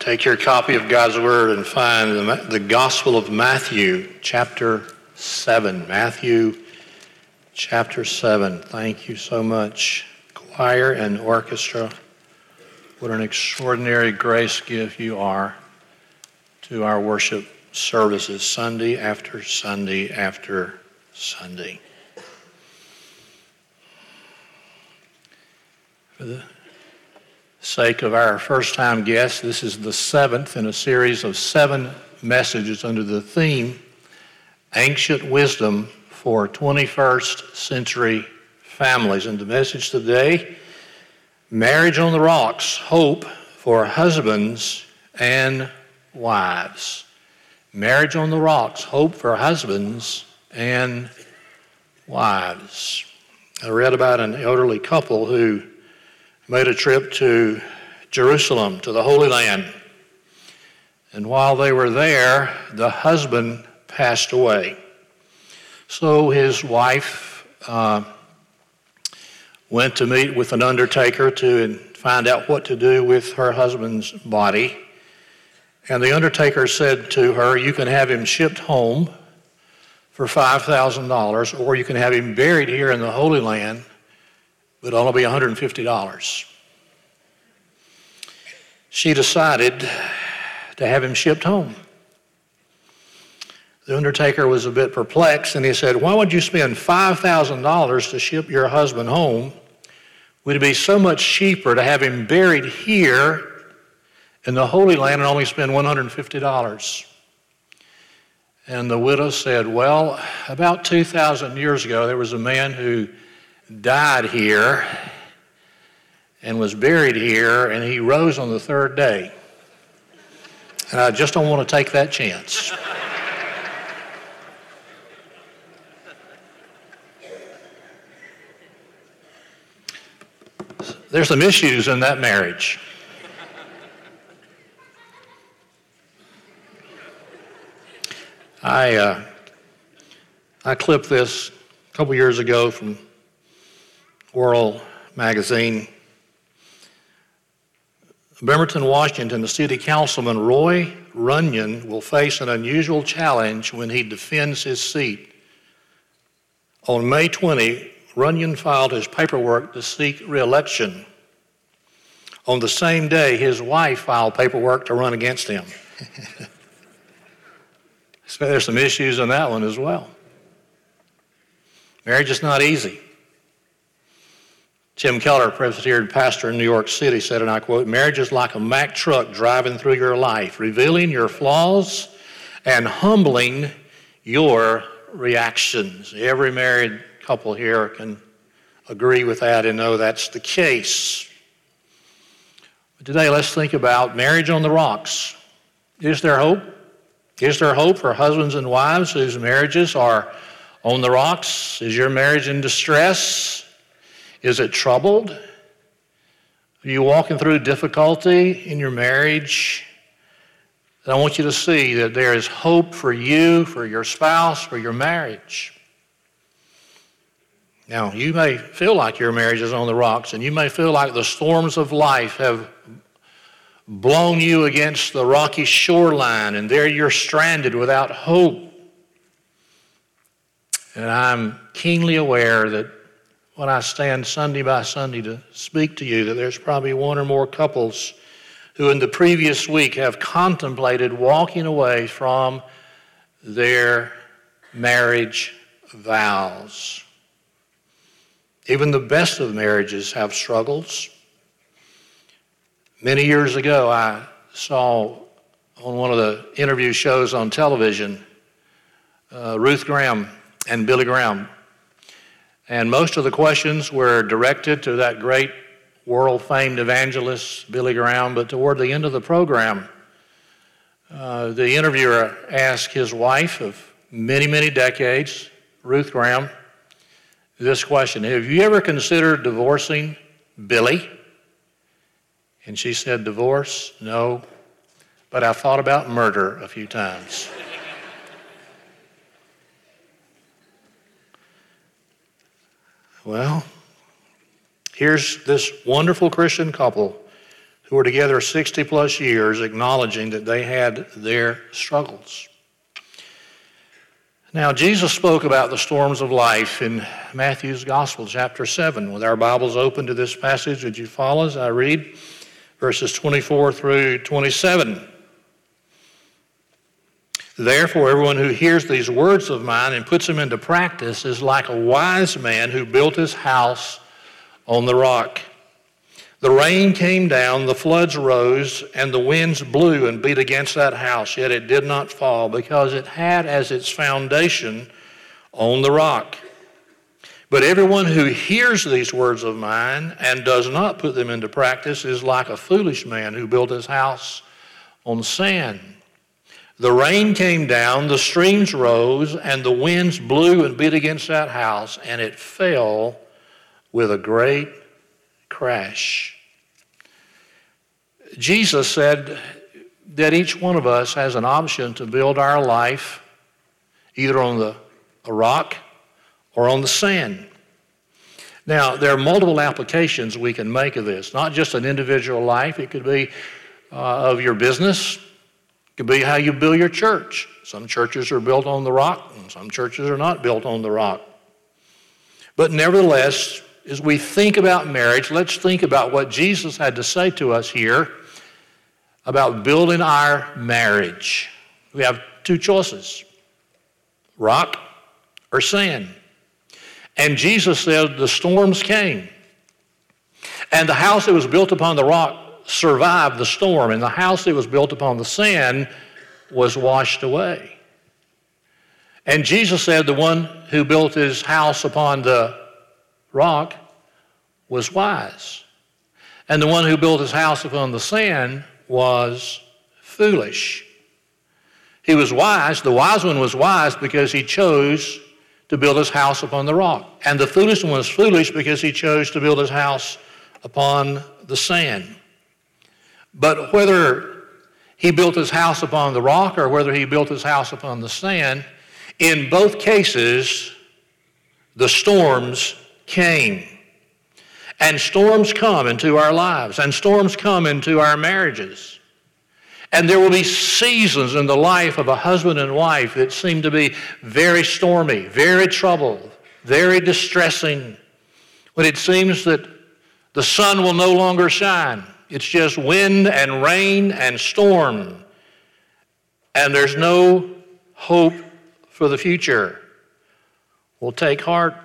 Take your copy of God's Word and find the Gospel of Matthew, chapter 7. Matthew, chapter 7. Thank you so much, choir and orchestra. What an extraordinary grace gift you are to our worship services, Sunday after Sunday after Sunday. For the sake of our first-time guests, this is the seventh in a series of 7 messages under the theme, Ancient Wisdom for 21st Century Families. And the message today, Marriage on the Rocks, Hope for Husbands and Wives. Marriage on the Rocks, Hope for Husbands and Wives. I read about an elderly couple who made a trip to Jerusalem, to the Holy Land. And while they were there, the husband passed away. So his wife went to meet with an undertaker to find out what to do with her husband's body. And the undertaker said to her, you can have him shipped home for $5,000, or you can have him buried here in the Holy Land, but it'll only be $150. She decided to have him shipped home. The undertaker was a bit perplexed, and he said, why would you spend $5,000 to ship your husband home? Would it be so much cheaper to have him buried here in the Holy Land and only spend $150? And the widow said, well, about 2,000 years ago, there was a man who died here and was buried here, and he rose on the 3rd day. And I just don't want to take that chance. There's some issues in that marriage. I clipped this a couple years ago from World Magazine. Bremerton, Washington, the city councilman Roy Runyon will face an unusual challenge when he defends his seat. On May 20, Runyon filed his paperwork to seek re-election. On the same day, his wife filed paperwork to run against him. So there's some issues in that one as well. Marriage is not easy. Tim Keller, Presbyterian pastor in New York City, said, and I quote, marriage is like a Mack truck driving through your life, revealing your flaws and humbling your reactions. Every married couple here can agree with that and know that's the case. But today, let's think about marriage on the rocks. Is there hope? Is there hope for husbands and wives whose marriages are on the rocks? Is your marriage in distress? Is it troubled? Are you walking through difficulty in your marriage? And I want you to see that there is hope for you, for your spouse, for your marriage. Now, you may feel like your marriage is on the rocks, and you may feel like the storms of life have blown you against the rocky shoreline, and there you're stranded without hope. And I'm keenly aware that when I stand Sunday by Sunday to speak to you, that there's probably one or more couples who in the previous week have contemplated walking away from their marriage vows. Even the best of marriages have struggles. Many years ago, I saw on one of the interview shows on television, Ruth Graham and Billy Graham. And most of the questions were directed to that great world-famed evangelist, Billy Graham. But toward the end of the program, the interviewer asked his wife of many, many decades, Ruth Graham, this question: have you ever considered divorcing Billy? And she said, divorce? No, but I've thought about murder a few times. Well, here's this wonderful Christian couple who were together 60 plus years, acknowledging that they had their struggles. Now, Jesus spoke about the storms of life in Matthew's Gospel, chapter 7. With our Bibles open to this passage, would you follow as I read verses 24 through 27? Therefore, everyone who hears these words of mine and puts them into practice is like a wise man who built his house on the rock. The rain came down, the floods rose, and the winds blew and beat against that house, yet it did not fall, because it had as its foundation on the rock. But everyone who hears these words of mine and does not put them into practice is like a foolish man who built his house on sand. The rain came down, the streams rose, and the winds blew and beat against that house, and it fell with a great crash. Jesus said that each one of us has an option to build our life either on a rock or on the sand. Now, there are multiple applications we can make of this, not just an individual life. It could be of your business. It could be how you build your church. Some churches are built on the rock, and some churches are not built on the rock. But nevertheless, as we think about marriage, let's think about what Jesus had to say to us here about building our marriage. We have two choices, rock or sand. And Jesus said the storms came, and the house that was built upon the rock survived the storm, and the house that was built upon the sand was washed away. And Jesus said the one who built his house upon the rock was wise, and the one who built his house upon the sand was foolish. He was wise. The wise one was wise because he chose to build his house upon the rock. And the foolish one was foolish because he chose to build his house upon the sand. But whether he built his house upon the rock or whether he built his house upon the sand, in both cases, the storms came. And storms come into our lives, and storms come into our marriages. And there will be seasons in the life of a husband and wife that seem to be very stormy, very troubled, very distressing, when it seems that the sun will no longer shine. It's just wind and rain and storm, and there's no hope for the future. Well, take heart.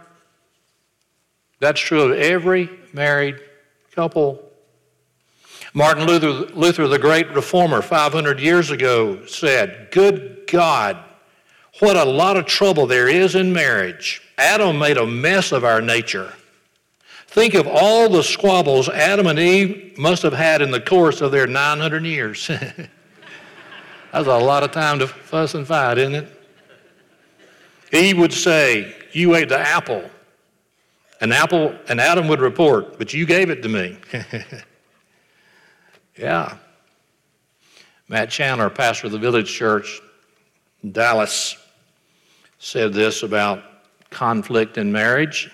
That's true of every married couple. Martin Luther, the great reformer, 500 years ago said, "Good God, what a lot of trouble there is in marriage. Adam made a mess of our nature. Think of all the squabbles Adam and Eve must have had in the course of their 900 years. That's a lot of time to fuss and fight, isn't it? Eve would say, "You ate the apple." And Adam would report, "But you gave it to me." Yeah. Matt Chandler, pastor of the Village Church in Dallas, said this about conflict in marriage.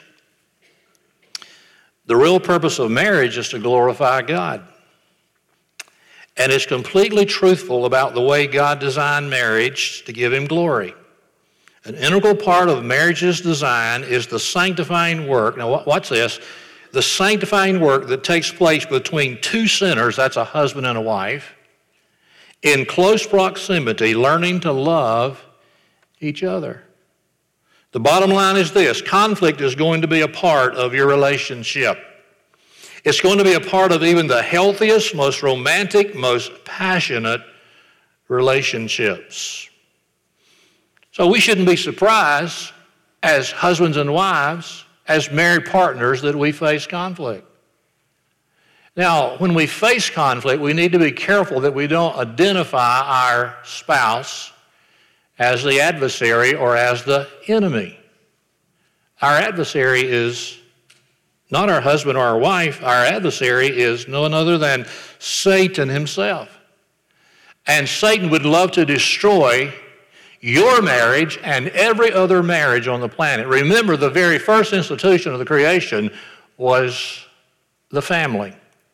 The real purpose of marriage is to glorify God. And it's completely truthful about the way God designed marriage to give him glory. An integral part of marriage's design is the sanctifying work. Now, watch this. The sanctifying work that takes place between two sinners, that's a husband and a wife, in close proximity, learning to love each other. The bottom line is this: conflict is going to be a part of your relationship. It's going to be a part of even the healthiest, most romantic, most passionate relationships. So we shouldn't be surprised as husbands and wives, as married partners, that we face conflict. Now, when we face conflict, we need to be careful that we don't identify our spouse as the adversary or as the enemy. Our adversary is not our husband or our wife. Our adversary is none other than Satan himself. And Satan would love to destroy your marriage and every other marriage on the planet. Remember, the very first institution of the creation was the family.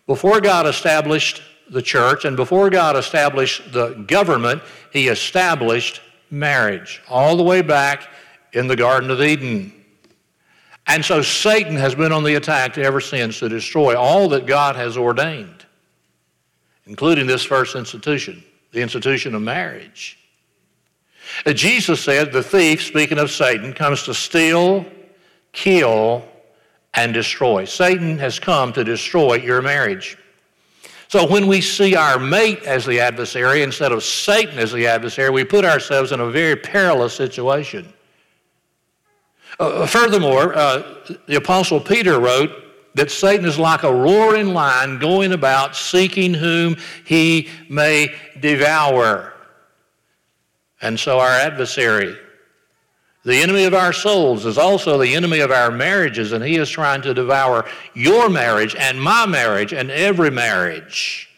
Before God established the church and before God established the government, he established marriage all the way back in the Garden of Eden. And so Satan has been on the attack ever since to destroy all that God has ordained, including this first institution, the institution of marriage. Jesus said the thief, speaking of Satan, comes to steal, kill, and destroy. Satan has come to destroy your marriage. So when we see our mate as the adversary instead of Satan as the adversary, we put ourselves in a very perilous situation. Furthermore, the Apostle Peter wrote that Satan is like a roaring lion going about seeking whom he may devour. And so our adversary, the enemy of our souls, is also the enemy of our marriages, and he is trying to devour your marriage and my marriage and every marriage.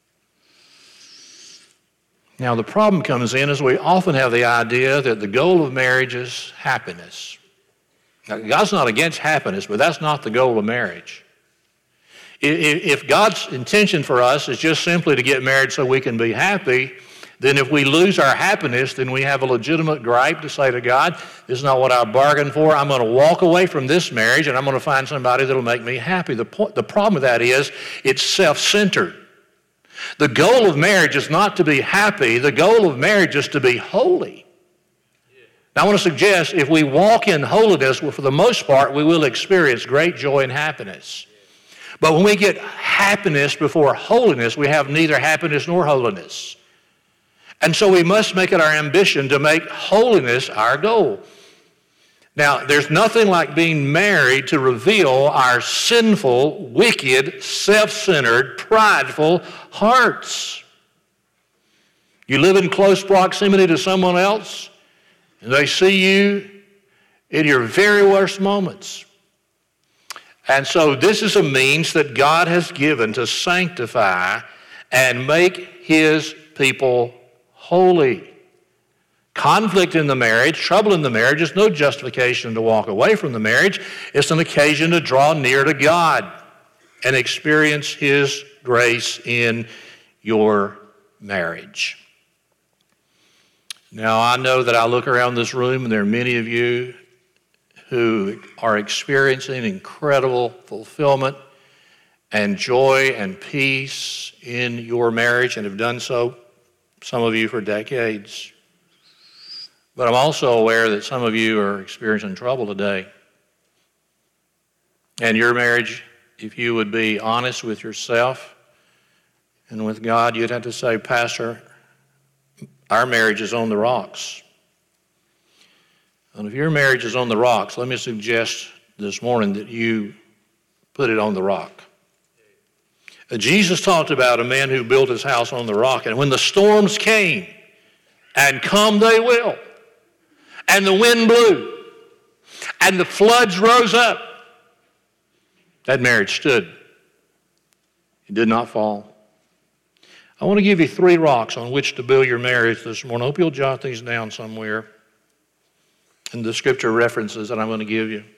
Now, the problem comes in is we often have the idea that the goal of marriage is happiness. Now, God's not against happiness, but that's not the goal of marriage. If God's intention for us is just simply to get married so we can be happy, then if we lose our happiness, then we have a legitimate gripe to say to God, this is not what I bargained for. I'm going to walk away from this marriage and I'm going to find somebody that will make me happy. The problem with that is it's self-centered. The goal of marriage is not to be happy. The goal of marriage is to be holy. Now, I want to suggest if we walk in holiness, well, for the most part, we will experience great joy and happiness. But when we get happiness before holiness, we have neither happiness nor holiness. And so we must make it our ambition to make holiness our goal. Now, there's nothing like being married to reveal our sinful, wicked, self-centered, prideful hearts. You live in close proximity to someone else, and they see you in your very worst moments. And so this is a means that God has given to sanctify and make his people holy. Conflict in the marriage, trouble in the marriage is no justification to walk away from the marriage. It's an occasion to draw near to God and experience his grace in your marriage. Now, I know that I look around this room and there are many of you who are experiencing incredible fulfillment and joy and peace in your marriage and have done so, some of you for decades. But I'm also aware that some of you are experiencing trouble today. And your marriage, if you would be honest with yourself and with God, you'd have to say, Pastor, our marriage is on the rocks. And if your marriage is on the rocks, let me suggest this morning that you put it on the rock. Jesus talked about a man who built his house on the rock, and when the storms came, and come they will, and the wind blew, and the floods rose up, that marriage stood. It did not fall. I want to give you 3 rocks on which to build your marriage this morning. I hope you'll jot these down somewhere in the scripture references that I'm going to give you.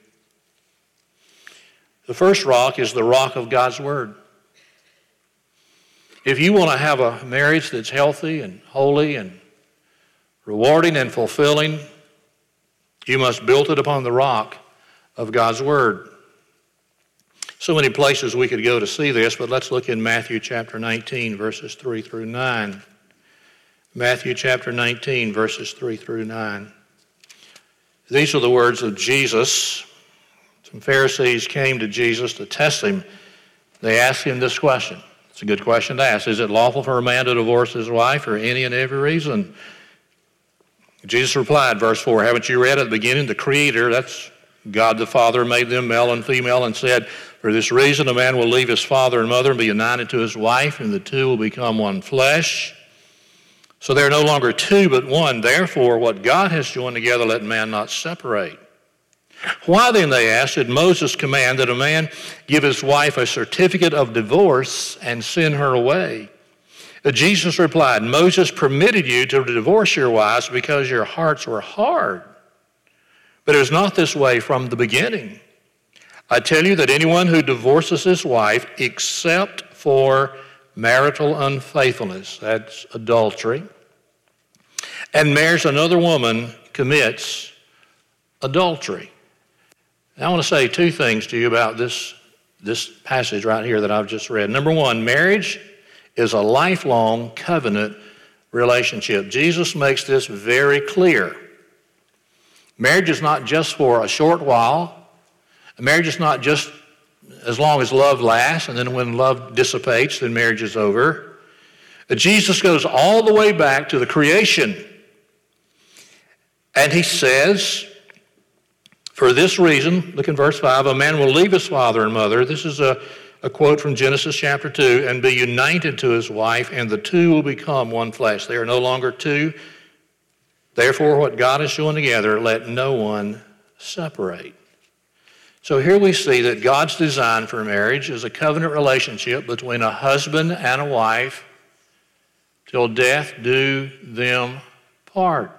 The first rock is the rock of God's Word. If you want to have a marriage that's healthy and holy and rewarding and fulfilling, you must build it upon the rock of God's Word. So many places we could go to see this, but let's look in Matthew chapter 19, verses 3 through 9. Matthew chapter 19, verses 3 through 9. These are the words of Jesus. Some Pharisees came to Jesus to test him. They asked him this question. It's a good question to ask. Is it lawful for a man to divorce his wife for any and every reason? Jesus replied, verse 4, haven't you read at the beginning, the Creator, that's God the Father, made them male and female and said, for this reason a man will leave his father and mother and be united to his wife, and the two will become one flesh. So they're no longer two but one. Therefore, what God has joined together, let man not separate. Why then, they asked, did Moses command that a man give his wife a certificate of divorce and send her away? Jesus replied, Moses permitted you to divorce your wives because your hearts were hard. But it was not this way from the beginning. I tell you that anyone who divorces his wife except for marital unfaithfulness. That's adultery. And marries another woman commits adultery. Now, I want to say two things to you about this passage right here that I've just read. Number one, marriage is a lifelong covenant relationship. Jesus makes this very clear. Marriage is not just for a short while. Marriage is not just as long as love lasts, and then when love dissipates, then marriage is over. Jesus goes all the way back to the creation. And he says, for this reason, look in verse 5, a man will leave his father and mother. This is a quote from Genesis chapter 2, and be united to his wife, and the two will become one flesh. They are no longer two. Therefore, what God has joined together, let no one separate. So here we see that God's design for marriage is a covenant relationship between a husband and a wife till death do them part.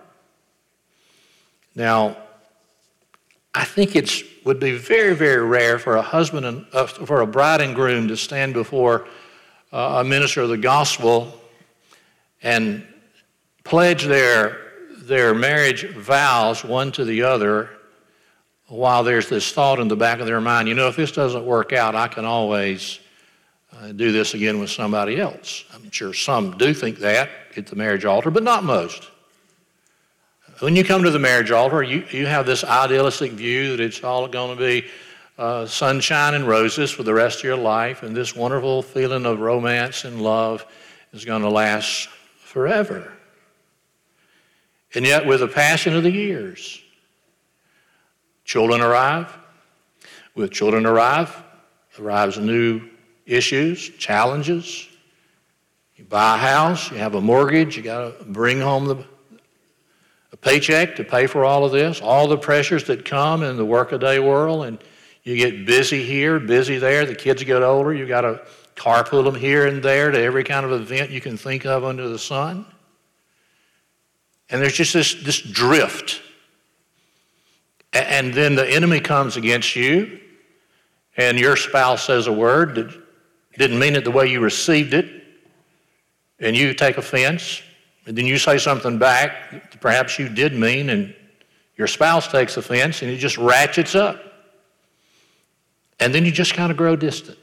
Now, I think it would be very, very rare for a husband and for a bride and groom to stand before a minister of the gospel and pledge their marriage vows one to the other while there's this thought in the back of their mind, if this doesn't work out, I can always do this again with somebody else. I'm sure some do think that at the marriage altar, but not most. When you come to the marriage altar, you have this idealistic view that it's all going to be sunshine and roses for the rest of your life, and this wonderful feeling of romance and love is going to last forever. And yet, with the passing of the years, children arrive. With children arrives new issues, challenges. You buy a house, you have a mortgage, you got to bring home a paycheck to pay for all of this, all the pressures that come in the workaday world, and you get busy here, busy there. The kids get older, you got to carpool them here and there to every kind of event you can think of under the sun. And there's just this drift. And then the enemy comes against you, and your spouse says a word that didn't mean it the way you received it, and you take offense, and then you say something back that perhaps you did mean, and your spouse takes offense, and it just ratchets up. And then you just kind of grow distant.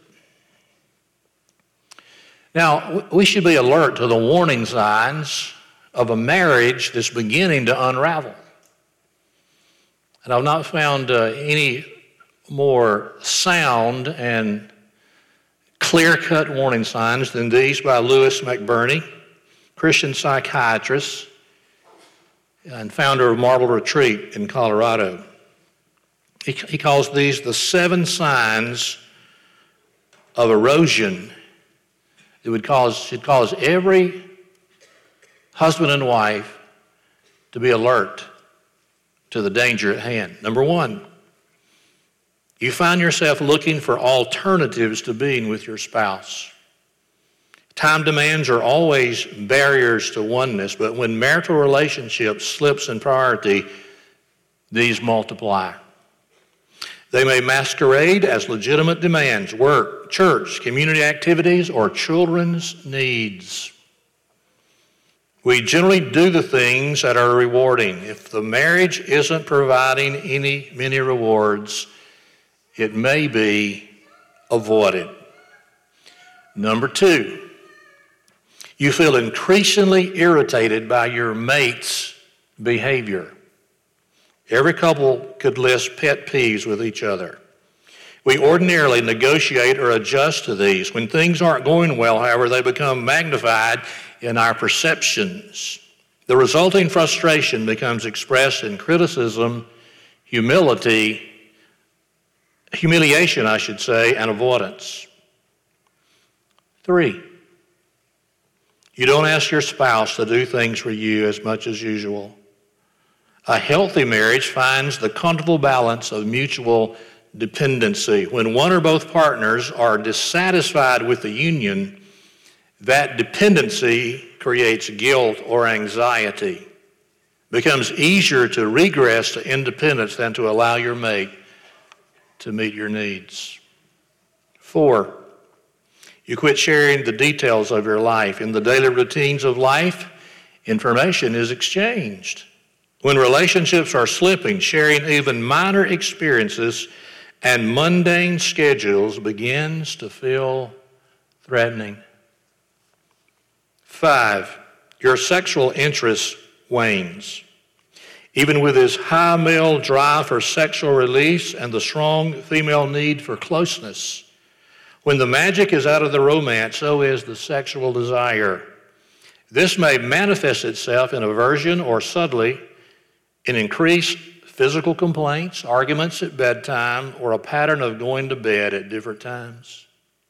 Now, we should be alert to the warning signs of a marriage that's beginning to unravel. And I've not found any more sound and clear-cut warning signs than these by Louis McBurney, Christian psychiatrist and founder of Marble Retreat in Colorado. He calls these the 7 signs of erosion that should cause every husband and wife to be alert to the danger at hand. Number 1, you find yourself looking for alternatives to being with your spouse. Time demands are always barriers to oneness, but when marital relationship slips in priority, these multiply. They may masquerade as legitimate demands, work, church, community activities, or children's needs. We generally do the things that are rewarding. If the marriage isn't providing many rewards, it may be avoided. Number 2, you feel increasingly irritated by your mate's behavior. Every couple could list pet peeves with each other. We ordinarily negotiate or adjust to these. When things aren't going well, however, they become magnified in our perceptions. The resulting frustration becomes expressed in criticism, humiliation, and avoidance. 3, you don't ask your spouse to do things for you as much as usual. A healthy marriage finds the comfortable balance of mutual dependency. When one or both partners are dissatisfied with the union, that dependency creates guilt or anxiety. It becomes easier to regress to independence than to allow your mate to meet your needs. 4, You quit sharing the details of your life. In the daily routines of life, information is exchanged. When relationships are slipping, sharing even minor experiences and mundane schedules begins to feel threatening. 5, your sexual interest wanes. Even with his high male drive for sexual release and the strong female need for closeness, when the magic is out of the romance, so is the sexual desire. This may manifest itself in aversion or subtly in increased physical complaints, arguments at bedtime, or a pattern of going to bed at different times.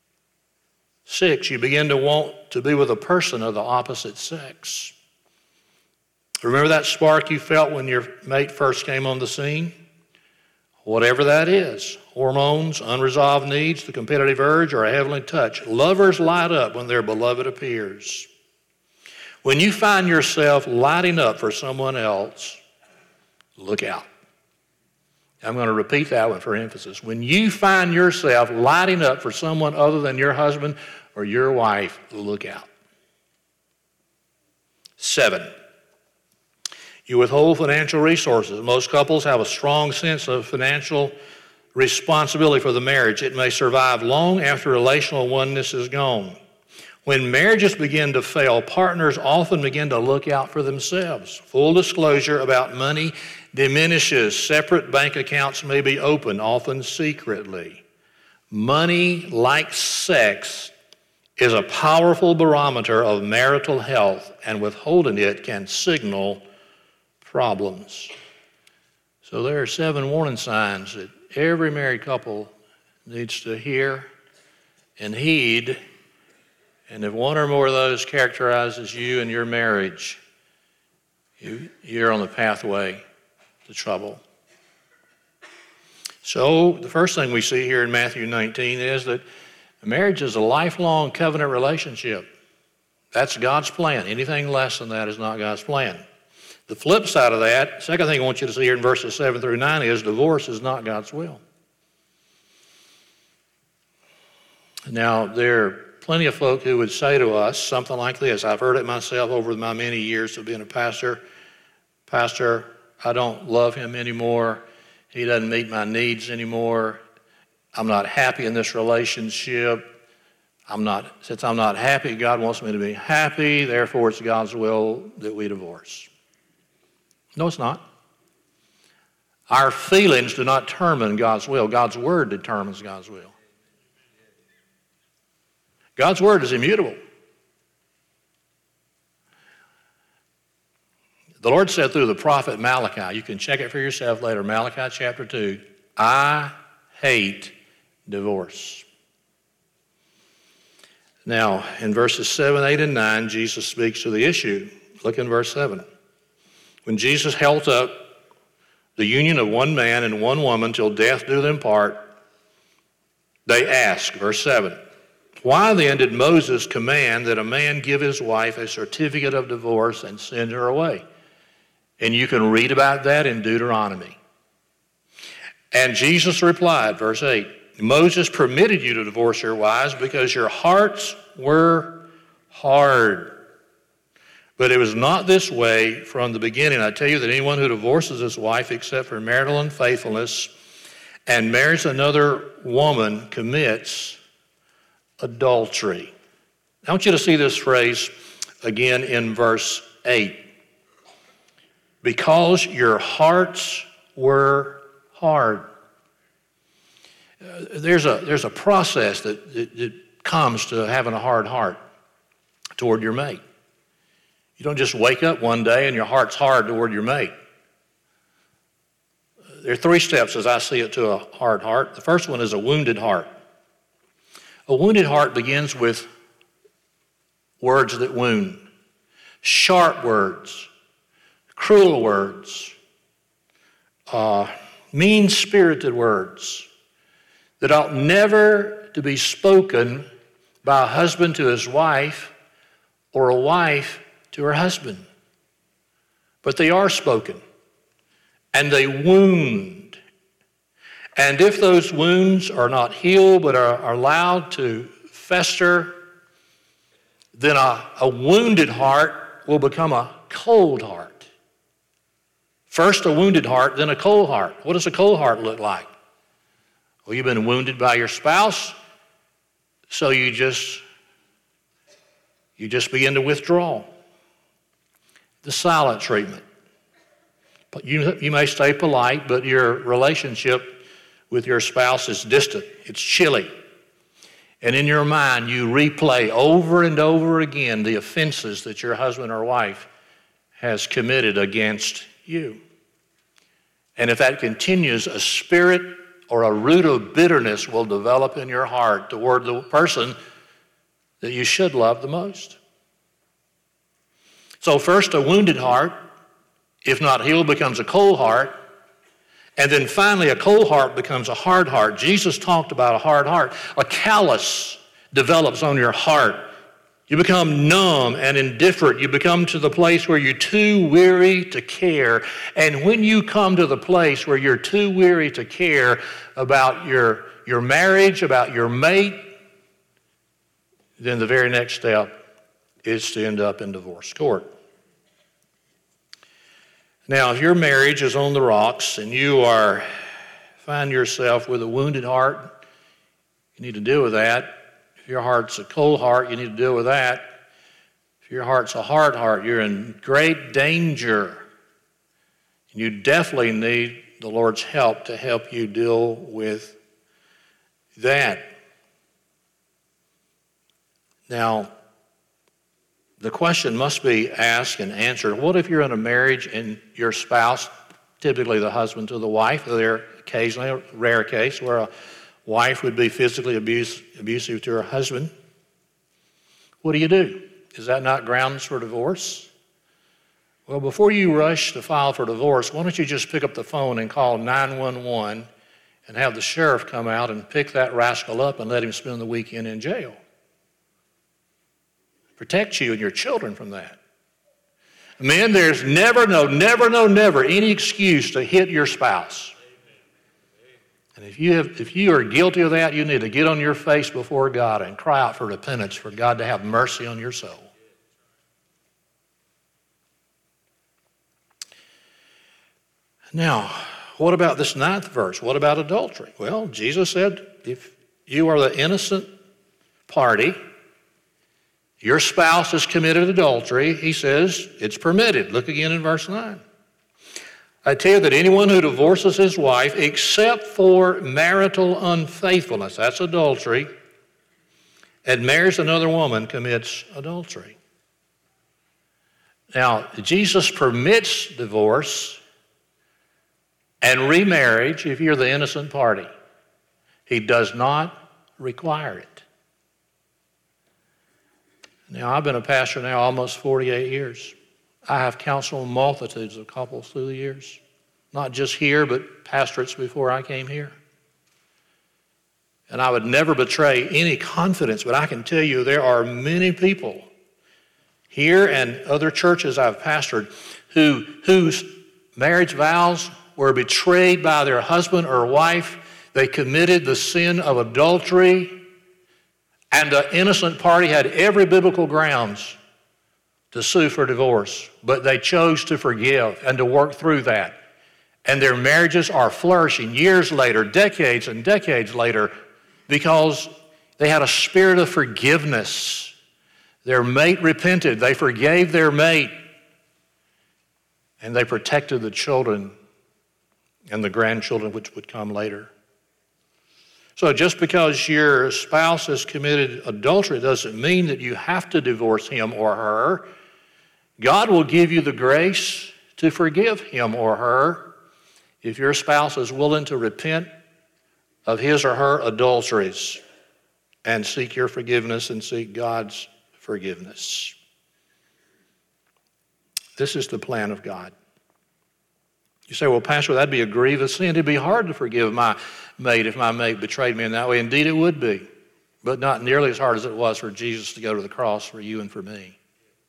6, you begin to want to be with a person of the opposite sex. Remember that spark you felt when your mate first came on the scene? Whatever that is, hormones, unresolved needs, the competitive urge, or a heavenly touch, lovers light up when their beloved appears. When you find yourself lighting up for someone else, look out. I'm going to repeat that one for emphasis. When you find yourself lighting up for someone other than your husband or your wife, look out. 7, you withhold financial resources. Most couples have a strong sense of financial responsibility for the marriage. It may survive long after relational oneness is gone. When marriages begin to fail, partners often begin to look out for themselves. Full disclosure about money diminishes. Separate bank accounts may be opened, often secretly. Money, like sex, is a powerful barometer of marital health, and withholding it can signal problems. So there are 7 warning signs that every married couple needs to hear and heed. And if one or more of those characterizes you and your marriage, you're on the pathway to trouble. So the first thing we see here in Matthew 19 is that marriage is a lifelong covenant relationship. That's God's plan. Anything less than that is not God's plan. The flip side of that, second thing I want you to see here in verses 7 through 9 is divorce is not God's will. Now, there are plenty of folk who would say to us something like this. I've heard it myself over my many years of being a pastor. Pastor, I don't love him anymore. He doesn't meet my needs anymore. I'm not happy in this relationship. Since I'm not happy, God wants me to be happy. Therefore, it's God's will that we divorce. No, it's not. Our feelings do not determine God's will. God's word determines God's will. God's word is immutable. The Lord said through the prophet Malachi, you can check it for yourself later, Malachi chapter 2, I hate divorce. Now, in verses 7, 8, and 9, Jesus speaks to the issue. Look in verse 7. When Jesus held up the union of one man and one woman till death do them part, they asked, verse 7, why then did Moses command that a man give his wife a certificate of divorce and send her away? And you can read about that in Deuteronomy. And Jesus replied, verse 8, Moses permitted you to divorce your wives because your hearts were hard. But it was not this way from the beginning. I tell you that anyone who divorces his wife except for marital unfaithfulness and marries another woman commits adultery. I want you to see this phrase again in verse 8. Because your hearts were hard. There's a process that comes to having a hard heart toward your mate. You don't just wake up one day and your heart's hard toward your mate. There are 3 steps as I see it to a hard heart. The first one is a wounded heart. A wounded heart begins with words that wound, sharp words, cruel words, mean-spirited words that ought never to be spoken by a husband to his wife or a wife to her husband. But they are spoken, and they wound. And if those wounds are not healed but are allowed to fester, then a wounded heart will become a cold heart. First a wounded heart, then a cold heart. What does a cold heart look like? Well, you've been wounded by your spouse, so you just begin to withdraw. The silent treatment. You may stay polite, but your relationship with your spouse is distant. It's chilly. And in your mind, you replay over and over again the offenses that your husband or wife has committed against you. And if that continues, a spirit or a root of bitterness will develop in your heart toward the person that you should love the most. So first, a wounded heart, if not healed, becomes a cold heart. And then finally, a cold heart becomes a hard heart. Jesus talked about a hard heart. A callus develops on your heart. You become numb and indifferent. You become to the place where you're too weary to care. And when you come to the place where you're too weary to care about your marriage, about your mate, then the very next step is to end up in divorce court. Now, if your marriage is on the rocks and you find yourself with a wounded heart, you need to deal with that. If your heart's a cold heart, you need to deal with that. If your heart's a hard heart, you're in great danger. And you definitely need the Lord's help to help you deal with that. Now, the question must be asked and answered. What if you're in a marriage and your spouse, typically the husband to the wife, there occasionally a rare case where a wife would be physically abusive to her husband? What do? Is that not grounds for divorce? Well, before you rush to file for divorce, why don't you just pick up the phone and call 911 and have the sheriff come out and pick that rascal up and let him spend the weekend in jail? Protect you and your children from that. Men, there's never any excuse to hit your spouse. And if you are guilty of that, you need to get on your face before God and cry out for repentance, for God to have mercy on your soul. Now, what about this 9th verse? What about adultery? Well, Jesus said, if you are the innocent party, your spouse has committed adultery, he says it's permitted. Look again in verse 9. I tell you that anyone who divorces his wife except for marital unfaithfulness, that's adultery, and marries another woman commits adultery. Now, Jesus permits divorce and remarriage if you're the innocent party. He does not require it. Now, I've been a pastor now almost 48 years. I have counseled multitudes of couples through the years. Not just here, but pastorates before I came here. And I would never betray any confidence, but I can tell you there are many people here and other churches I've pastored whose marriage vows were betrayed by their husband or wife. They committed the sin of adultery. And the innocent party had every biblical grounds to sue for divorce, but they chose to forgive and to work through that. And their marriages are flourishing years later, decades and decades later, because they had a spirit of forgiveness. Their mate repented, they forgave their mate, and they protected the children and the grandchildren which would come later. So just because your spouse has committed adultery doesn't mean that you have to divorce him or her. God will give you the grace to forgive him or her if your spouse is willing to repent of his or her adulteries and seek your forgiveness and seek God's forgiveness. This is the plan of God. You say, well, Pastor, that'd be a grievous sin. It'd be hard to forgive my mate if my mate betrayed me in that way. Indeed, it would be, but not nearly as hard as it was for Jesus to go to the cross for you and for me.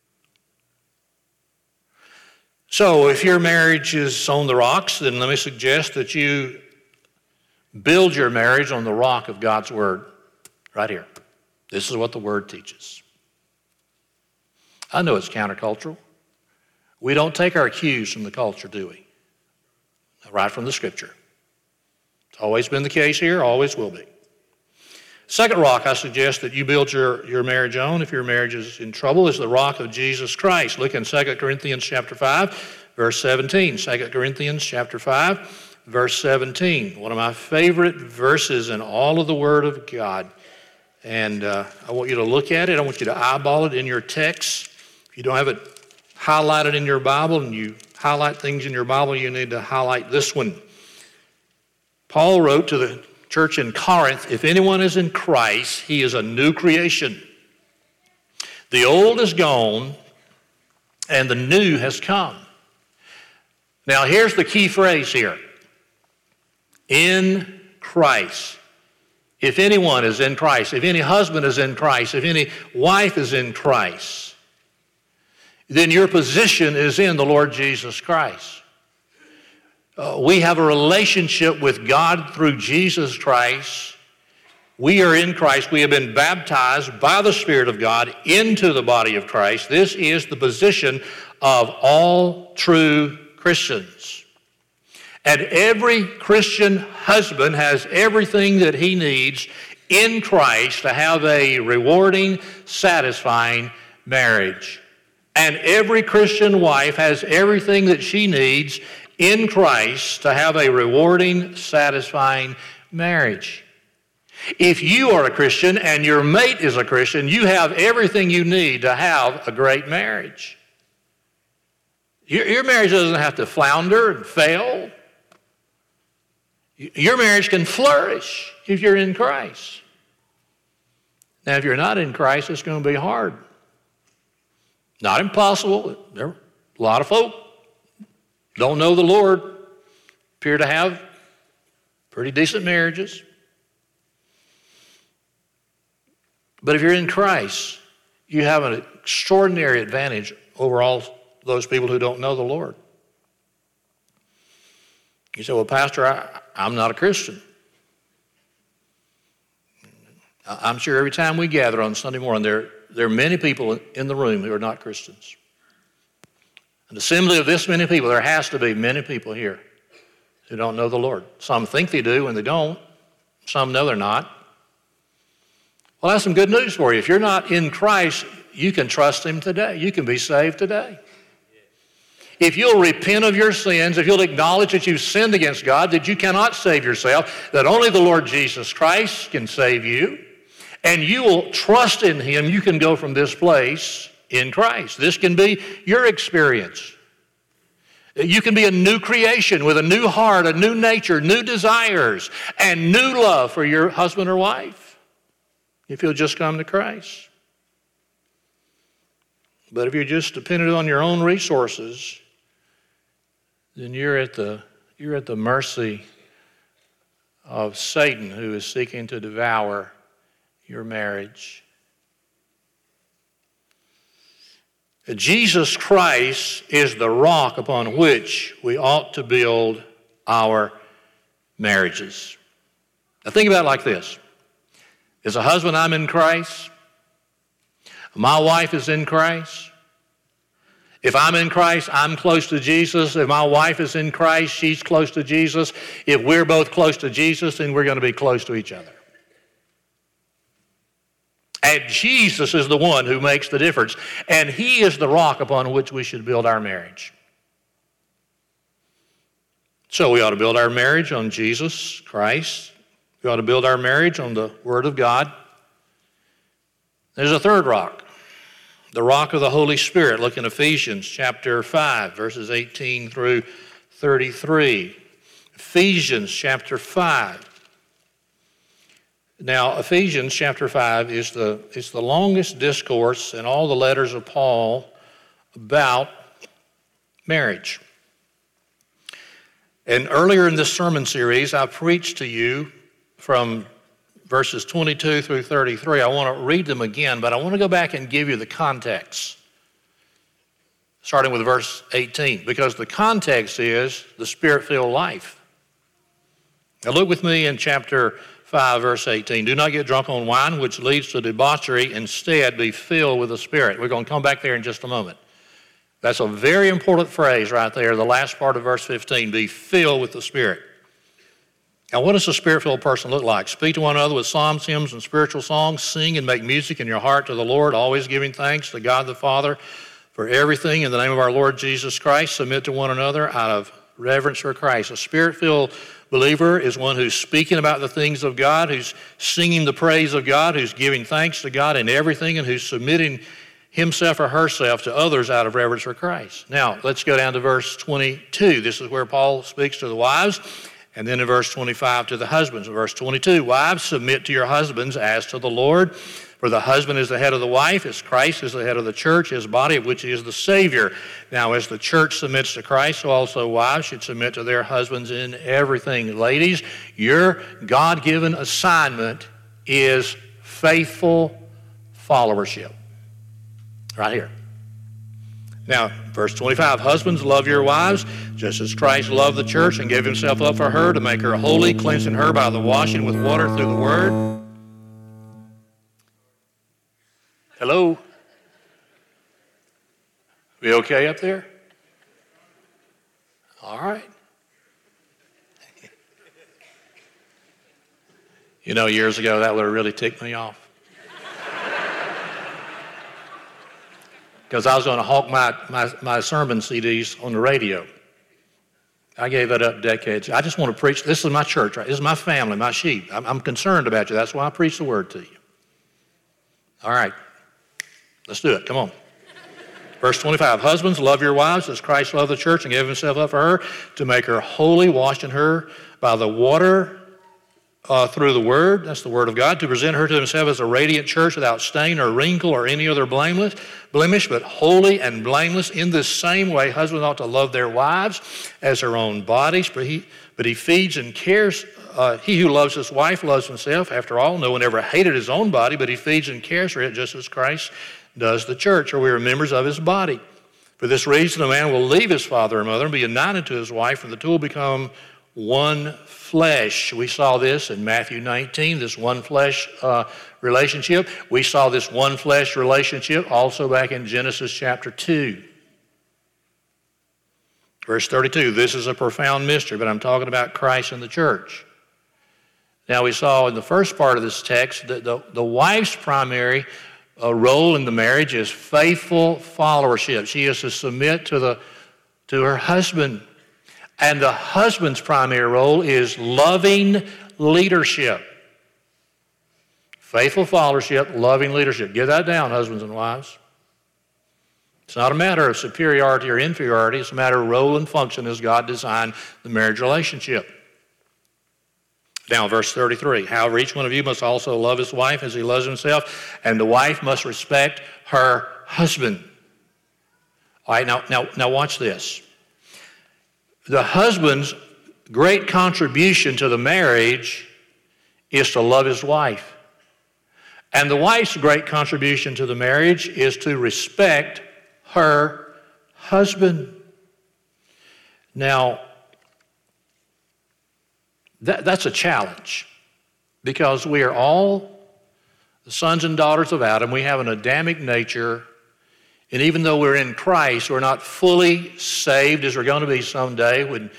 So if your marriage is on the rocks, then let me suggest that you build your marriage on the rock of God's Word right here. This is what the Word teaches. I know it's countercultural. We don't take our cues from the culture, do we? Right from the Scripture. It's always been the case here, always will be. Second rock I suggest that you build your marriage on, if your marriage is in trouble, is the rock of Jesus Christ. Look in 2 Corinthians chapter 5, verse 17. 2 Corinthians chapter 5, verse 17. One of my favorite verses in all of the Word of God. And I want you to look at it. I want you to eyeball it in your text. If you don't have it highlighted in your Bible and you highlight things in your Bible, you need to highlight this one. Paul wrote to the church in Corinth, if anyone is in Christ, he is a new creation. The old is gone and the new has come. Now here's the key phrase here. In Christ. If anyone is in Christ, if any husband is in Christ, if any wife is in Christ, then your position is in the Lord Jesus Christ. We have a relationship with God through Jesus Christ. We are in Christ. We have been baptized by the Spirit of God into the body of Christ. This is the position of all true Christians. And every Christian husband has everything that he needs in Christ to have a rewarding, satisfying marriage. And every Christian wife has everything that she needs in Christ to have a rewarding, satisfying marriage. If you are a Christian and your mate is a Christian, you have everything you need to have a great marriage. Your marriage doesn't have to flounder and fail. Your marriage can flourish if you're in Christ. Now, if you're not in Christ, it's going to be hard. Not impossible. There are a lot of folk don't know the Lord, appear to have pretty decent marriages. But if you're in Christ, you have an extraordinary advantage over all those people who don't know the Lord. You say, well, Pastor, I'm not a Christian. I'm sure every time we gather on Sunday morning, there are many people in the room who are not Christians. An assembly of this many people, there has to be many people here who don't know the Lord. Some think they do and they don't. Some know they're not. Well, that's some good news for you. If you're not in Christ, you can trust Him today. You can be saved today. If you'll repent of your sins, if you'll acknowledge that you've sinned against God, that you cannot save yourself, that only the Lord Jesus Christ can save you, and you will trust in Him, you can go from this place in Christ. This can be your experience. You can be a new creation with a new heart, a new nature, new desires, and new love for your husband or wife if you'll just come to Christ. But if you're just dependent on your own resources, then you're at the mercy of Satan, who is seeking to devour your marriage. Jesus Christ is the rock upon which we ought to build our marriages. Now think about it like this. As a husband, I'm in Christ. My wife is in Christ. If I'm in Christ, I'm close to Jesus. If my wife is in Christ, she's close to Jesus. If we're both close to Jesus, then we're going to be close to each other. And Jesus is the one who makes the difference. And He is the rock upon which we should build our marriage. So we ought to build our marriage on Jesus Christ. We ought to build our marriage on the Word of God. There's a third rock, the rock of the Holy Spirit. Look in Ephesians chapter 5, verses 18 through 33. Ephesians chapter 5. Now, Ephesians chapter 5 is the longest discourse in all the letters of Paul about marriage. And earlier in this sermon series, I preached to you from verses 22 through 33. I want to read them again, but I want to go back and give you the context, starting with verse 18, because the context is the Spirit-filled life. Now look with me in chapter 5, verse 18. Do not get drunk on wine, which leads to debauchery. Instead, be filled with the Spirit. We're going to come back there in just a moment. That's a very important phrase right there, the last part of verse 15, be filled with the Spirit. Now, what does a Spirit-filled person look like? Speak to one another with psalms, hymns, and spiritual songs. Sing and make music in your heart to the Lord, always giving thanks to God the Father for everything in the name of our Lord Jesus Christ. Submit to one another out of reverence for Christ. A Spirit-filled believer is one who's speaking about the things of God, who's singing the praise of God, who's giving thanks to God in everything, and who's submitting himself or herself to others out of reverence for Christ. Now, let's go down to verse 22. This is where Paul speaks to the wives. And then in verse 25 to the husbands. In verse 22, wives, submit to your husbands as to the Lord. For the husband is the head of the wife, as Christ is the head of the church, his body, of which he is the Savior. Now, as the church submits to Christ, so also wives should submit to their husbands in everything. Ladies, your God-given assignment is faithful followership. Right here. Now, verse 25, husbands, love your wives, just as Christ loved the church and gave himself up for her to make her holy, cleansing her by the washing with water through the word. Hello? We okay up there? All right. You know, years ago, that would have really ticked me off. Because I was going to hawk my sermon CDs on the radio. I gave that up decades. I just want to preach. This is my church, right? This is my family, my sheep. I'm concerned about you. That's why I preach the word to you. All right. Let's do it. Come on. Verse 25, husbands, love your wives as Christ loved the church and gave himself up for her to make her holy, washing her by the water through the word, that's the word of God, to present her to himself as a radiant church without stain or wrinkle or any other blemish, but holy and blameless. In this same way, husbands ought to love their wives as their own bodies, but he feeds and cares. He who loves his wife loves himself. After all, no one ever hated his own body, but he feeds and cares for it just as Christ does the church, or we are members of his body. For this reason, a man will leave his father and mother and be united to his wife, and the two will become one flesh. We saw this in Matthew 19, this one flesh relationship. We saw this one flesh relationship also back in Genesis chapter 2. Verse 32, this is a profound mystery, but I'm talking about Christ and the church. Now we saw in the first part of this text that the wife's primary role in the marriage is faithful followership. She is to submit to her husband. And the husband's primary role is loving leadership. Faithful followership, loving leadership. Get that down, husbands and wives. It's not a matter of superiority or inferiority. It's a matter of role and function as God designed the marriage relationship. Now, verse 33, however, each one of you must also love his wife as he loves himself, and the wife must respect her husband. All right, now watch this. The husband's great contribution to the marriage is to love his wife. And the wife's great contribution to the marriage is to respect her husband. Now, that's a challenge because we are all the sons and daughters of Adam. We have an Adamic nature. And even though we're in Christ, we're not fully saved as we're going to be someday when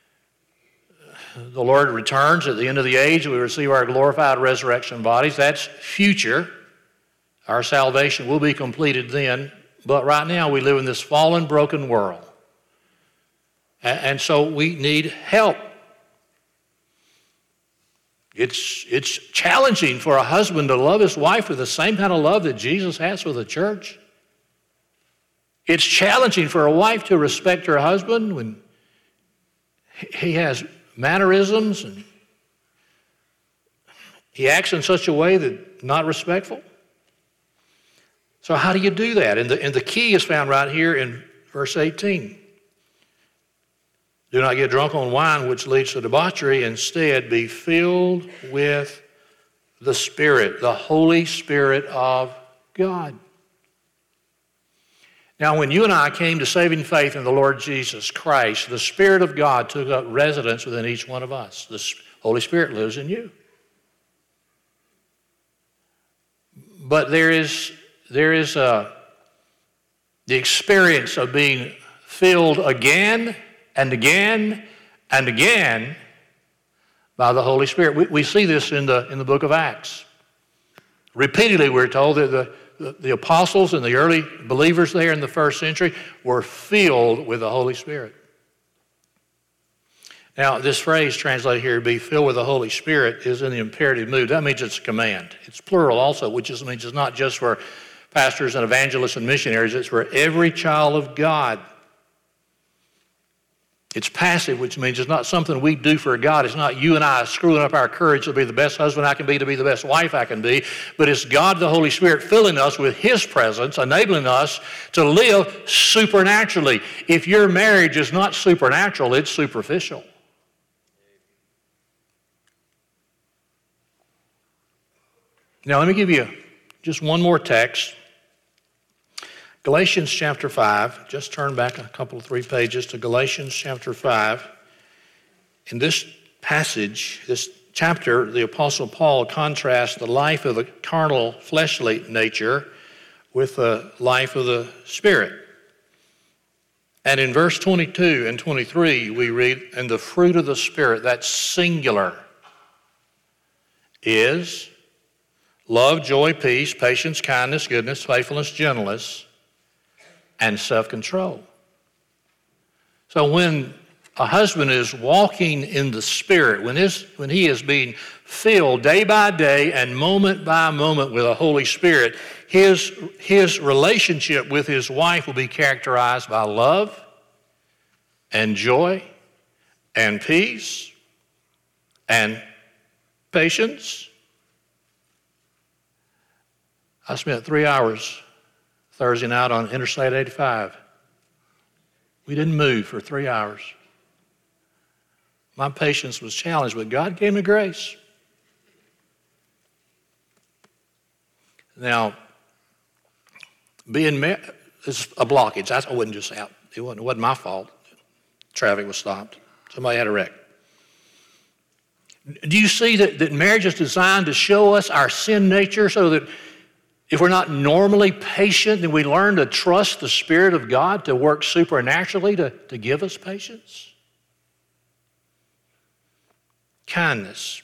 the Lord returns at the end of the age. We receive our glorified resurrection bodies. That's future. Our salvation will be completed then. But right now we live in this fallen, broken world. And so we need help. It's challenging for a husband to love his wife with the same kind of love that Jesus has for the church. It's challenging for a wife to respect her husband when he has mannerisms and he acts in such a way that's not respectful. So how do you do that? And the key is found right here in verse 18. Do not get drunk on wine, which leads to debauchery. Instead, be filled with the Spirit, the Holy Spirit of God. Now, when you and I came to saving faith in the Lord Jesus Christ, the Spirit of God took up residence within each one of us. The Holy Spirit lives in you. But there is the experience of being filled again and again and again by the Holy Spirit. We see this in the book of Acts. Repeatedly we're told that the apostles and the early believers there in the first century were filled with the Holy Spirit. Now, this phrase translated here, be filled with the Holy Spirit, is in the imperative mood. That means it's a command. It's plural also, which means it's not just for pastors and evangelists and missionaries. It's for every child of God. It's passive, which means it's not something we do for God. It's not you and I screwing up our courage to be the best husband I can be, to be the best wife I can be. But it's God, the Holy Spirit, filling us with His presence, enabling us to live supernaturally. If your marriage is not supernatural, it's superficial. Now, let me give you just one more text. Galatians chapter 5. Just turn back a couple of 3 pages to Galatians chapter 5. In this passage, this chapter, the Apostle Paul contrasts the life of the carnal, fleshly nature with the life of the Spirit. And in verse 22 and 23, we read, and the fruit of the Spirit, that's singular, is love, joy, peace, patience, kindness, goodness, faithfulness, gentleness, and self-control. So when a husband is walking in the Spirit, when he is being filled day by day and moment by moment with the Holy Spirit, his relationship with his wife will be characterized by love and joy and peace and patience. I spent 3 hours Thursday night on Interstate 85. We didn't move for 3 hours. My patience was challenged, but God gave me grace. Now, being married is a blockage. I wasn't just out. It wasn't my fault. Traffic was stopped. Somebody had a wreck. Do you see that marriage is designed to show us our sin nature so that if we're not normally patient, then we learn to trust the Spirit of God to work supernaturally to give us patience? Kindness,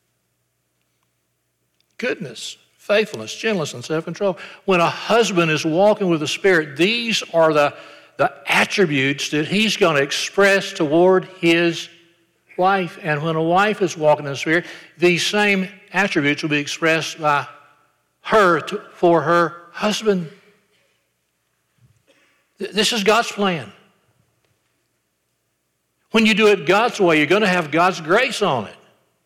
goodness, faithfulness, gentleness, and self-control. When a husband is walking with the Spirit, these are the attributes that he's going to express toward his wife. And when a wife is walking in the Spirit, these same attributes will be expressed by her for her husband. This is God's plan. When you do it God's way, you're going to have God's grace on it.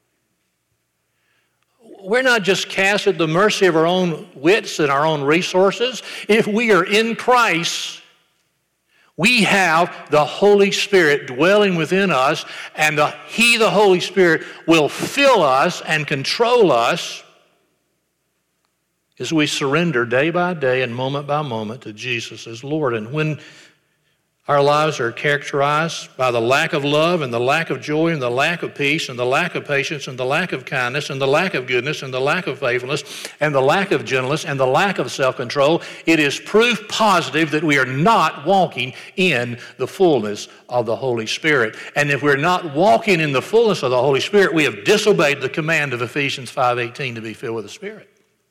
We're not just cast at the mercy of our own wits and our own resources. If we are in Christ, we have the Holy Spirit dwelling within us, and the Holy Spirit, will fill us and control us as we surrender day by day and moment by moment to Jesus as Lord. And when our lives are characterized by the lack of love and the lack of joy and the lack of peace and the lack of patience and the lack of kindness and the lack of goodness and the lack of faithfulness and the lack of gentleness and the lack of self-control, it is proof positive that we are not walking in the fullness of the Holy Spirit. And if we're not walking in the fullness of the Holy Spirit, we have disobeyed the command of Ephesians 5:18 to be filled with the Spirit.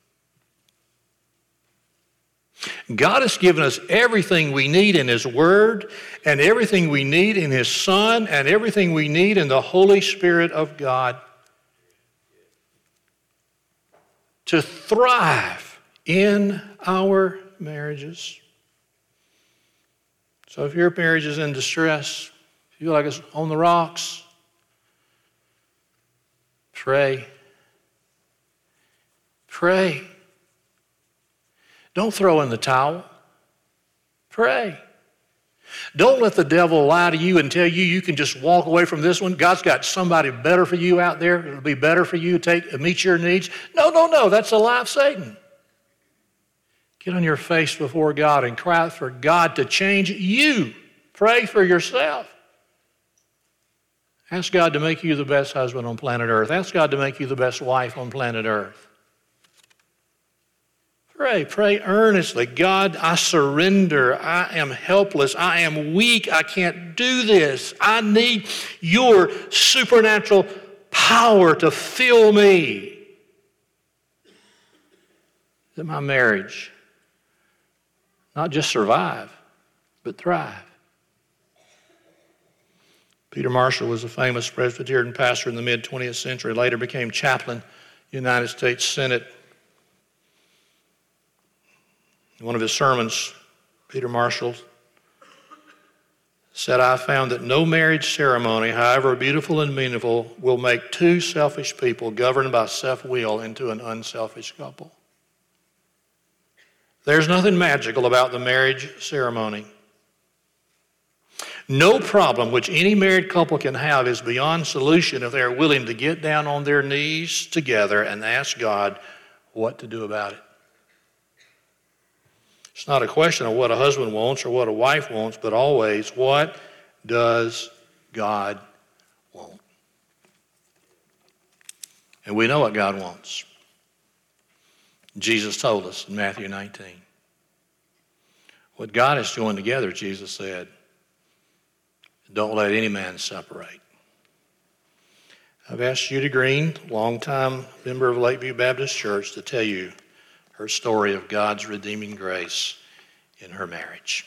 God has given us everything we need in His Word and everything we need in His Son and everything we need in the Holy Spirit of God to thrive in our marriages. So if your marriage is in distress, if you feel like it's on the rocks, pray. Pray. Don't throw in the towel. Pray. Don't let the devil lie to you and tell you you can just walk away from this one. God's got somebody better for you out there. It'll be better for you to meet your needs. No. That's a lie of Satan. Get on your face before God and cry out for God to change you. Pray for yourself. Ask God to make you the best husband on planet Earth. Ask God to make you the best wife on planet Earth. Pray earnestly. God, I surrender. I am helpless. I am weak. I can't do this. I need your supernatural power to fill me. That my marriage not just survive, but thrive. Peter Marshall was a famous Presbyterian pastor in the mid-20th century, later became chaplain, United States Senate. In one of his sermons, Peter Marshall said, I found that no marriage ceremony, however beautiful and meaningful, will make two selfish people governed by self-will into an unselfish couple. There's nothing magical about the marriage ceremony. No problem which any married couple can have is beyond solution if they are willing to get down on their knees together and ask God what to do about it. It's not a question of what a husband wants or what a wife wants, but always, what does God want? And we know what God wants. Jesus told us in Matthew 19. What God has joined together, Jesus said, don't let any man separate. I've asked Judy Green, longtime member of Lakeview Baptist Church, to tell you her story of God's redeeming grace in her marriage.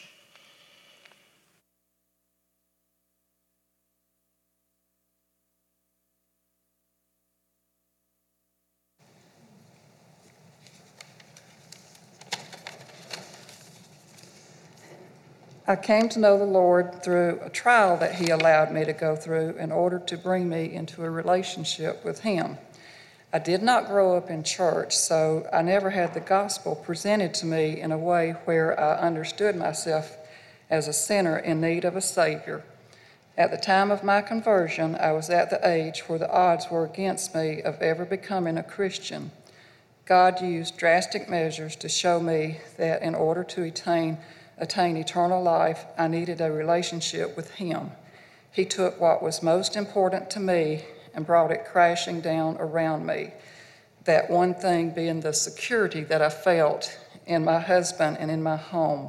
I came to know the Lord through a trial that He allowed me to go through in order to bring me into a relationship with Him. I did not grow up in church, so I never had the gospel presented to me in a way where I understood myself as a sinner in need of a Savior. At the time of my conversion, I was at the age where the odds were against me of ever becoming a Christian. God used drastic measures to show me that in order to attain eternal life, I needed a relationship with Him. He took what was most important to me and brought it crashing down around me. That one thing being the security that I felt in my husband and in my home.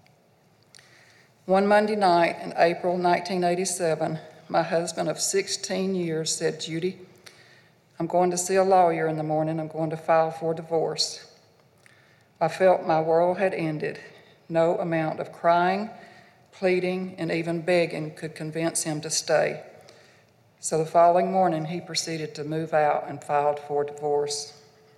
One Monday night in April 1987, my husband of 16 years said, Judy, I'm going to see a lawyer in the morning. I'm going to file for divorce. I felt my world had ended. No amount of crying, pleading, and even begging could convince him to stay. So the following morning, he proceeded to move out and filed for divorce.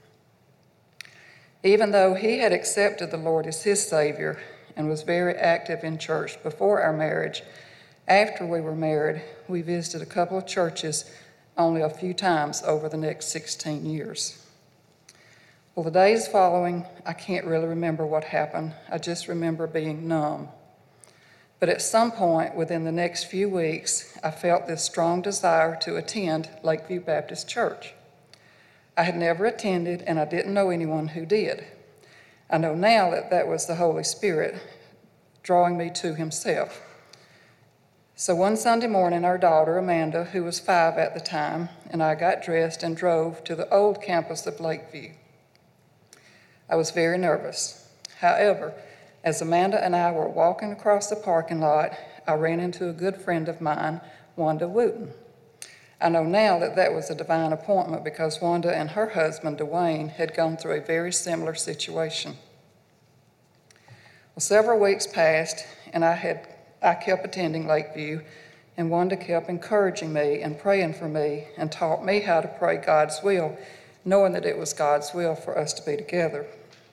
Even though he had accepted the Lord as his Savior and was very active in church before our marriage, after we were married, we visited a couple of churches only a few times over the next 16 years. Well, the days following, I can't really remember what happened. I just remember being numb. But at some point within the next few weeks, I felt this strong desire to attend Lakeview Baptist Church. I had never attended, and I didn't know anyone who did. I know now that that was the Holy Spirit drawing me to Himself. So one Sunday morning, our daughter, Amanda, who was 5 at the time, and I got dressed and drove to the old campus of Lakeview. I was very nervous. However, as Amanda and I were walking across the parking lot, I ran into a good friend of mine, Wanda Wooten. I know now that that was a divine appointment because Wanda and her husband, Dwayne, had gone through a very similar situation. Well, several weeks passed, and I kept attending Lakeview, and Wanda kept encouraging me and praying for me and taught me how to pray God's will, knowing that it was God's will for us to be together.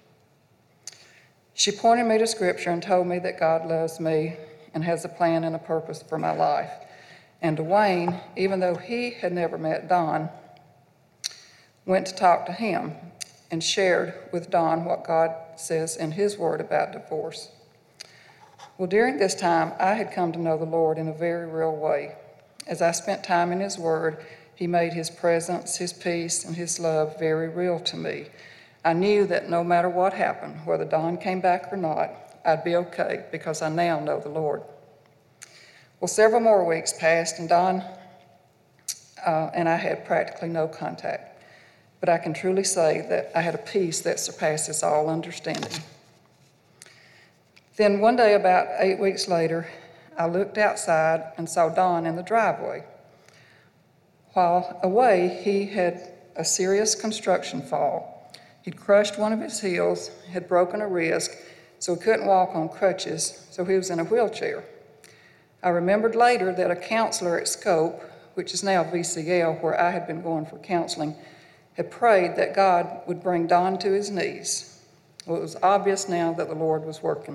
She pointed me to Scripture and told me that God loves me and has a plan and a purpose for my life. And Dwayne, even though he had never met Don, went to talk to him and shared with Don what God says in His Word about divorce. Well, during this time, I had come to know the Lord in a very real way. As I spent time in His Word, He made His presence, His peace, and His love very real to me. I knew that no matter what happened, whether Don came back or not, I'd be okay because I now know the Lord. Well, several more weeks passed, and Don and I had practically no contact. but I can truly say that I had a peace that surpasses all understanding. Then one day, about 8 weeks later, I looked outside and saw Don in the driveway. While away, he had a serious construction fall. He'd crushed one of his heels, had broken a wrist, so he couldn't walk on crutches, so he was in a wheelchair. I remembered later that a counselor at Scope, which is now VCL, where I had been going for counseling, had prayed that God would bring Don to his knees. Well, it was obvious now that the Lord was working.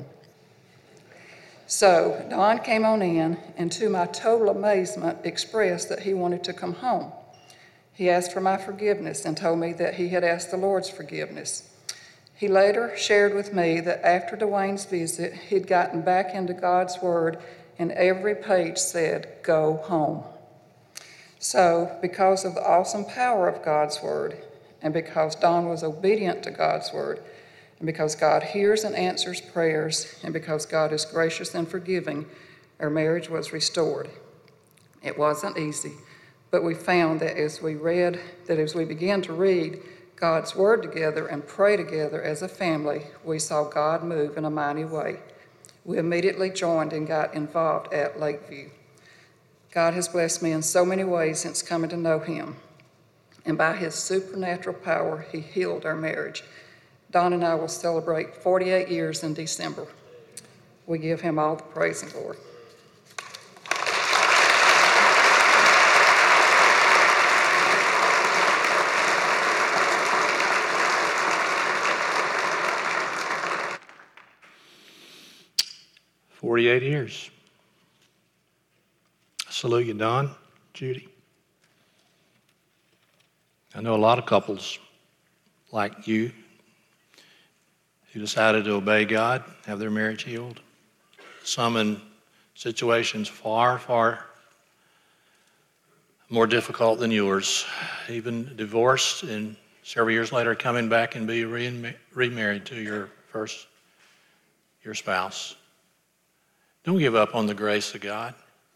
So Don came on in, and to my total amazement, expressed that he wanted to come home. He asked for my forgiveness and told me that he had asked the Lord's forgiveness. He later shared with me that after Dwayne's visit, he'd gotten back into God's Word, and every page said, "Go home." So, because of the awesome power of God's Word, and because Don was obedient to God's Word, and because God hears and answers prayers, and because God is gracious and forgiving, our marriage was restored. It wasn't easy, but we found that as we began to read God's Word together and pray together as a family, we saw God move in a mighty way. We immediately joined and got involved at Lakeview. God has blessed me in so many ways since coming to know Him, and by His supernatural power, He healed our marriage. Don and I will celebrate 48 years in December. We give Him all the praise and glory. "48 years. I salute you, Don, Judy. I know a lot of couples like you who decided to obey God, have their marriage healed. Some in situations far, far more difficult than yours, even divorced and several years later coming back and be remarried to your spouse. Don't give up on the grace of God.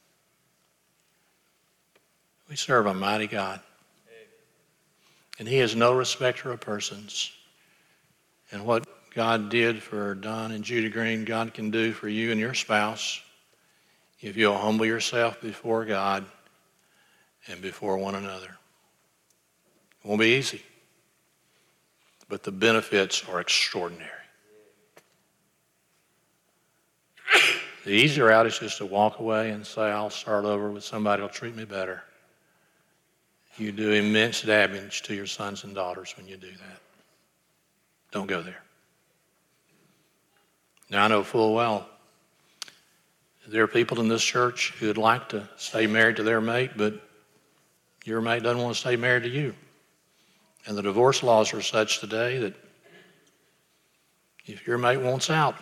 We serve a mighty God. And He is no respecter of persons. And what God did for Don and Judy Green, God can do for you and your spouse if you'll humble yourself before God and before one another. It won't be easy, but the benefits are extraordinary. The easy route is just to walk away and say, I'll start over with somebody who'll treat me better. You do immense damage to your sons and daughters when you do that. Don't go there. Now, I know full well there are people in this church who would like to stay married to their mate, but your mate doesn't want to stay married to you. And the divorce laws are such today that if your mate wants out,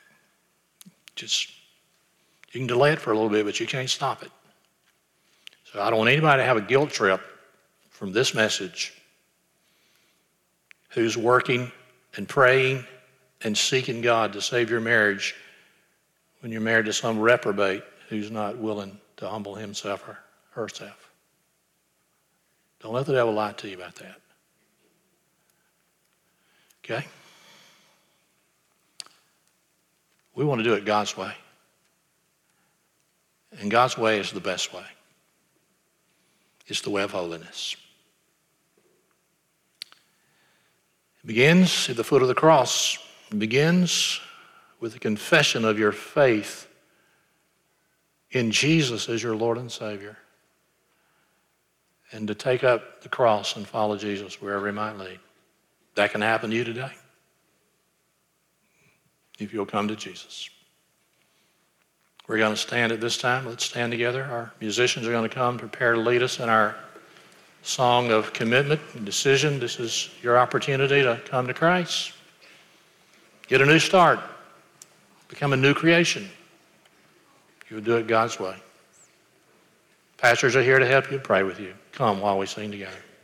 you can delay it for a little bit, but you can't stop it. So I don't want anybody to have a guilt trip from this message who's working and praying and seeking God to save your marriage when you're married to some reprobate who's not willing to humble himself or herself. Don't let the devil lie to you about that. Okay? We want to do it God's way. And God's way is the best way. It's the way of holiness. It begins at the foot of the cross. It begins with the confession of your faith in Jesus as your Lord and Savior, and to take up the cross and follow Jesus wherever He might lead. That can happen to you today if you'll come to Jesus. We're going to stand at this time. Let's stand together. Our musicians are going to come prepare to lead us in our song of commitment and decision. This is your opportunity to come to Christ. Get a new start. Become a new creation. You'll do it God's way. Pastors are here to help you, pray with you. Come while we sing together.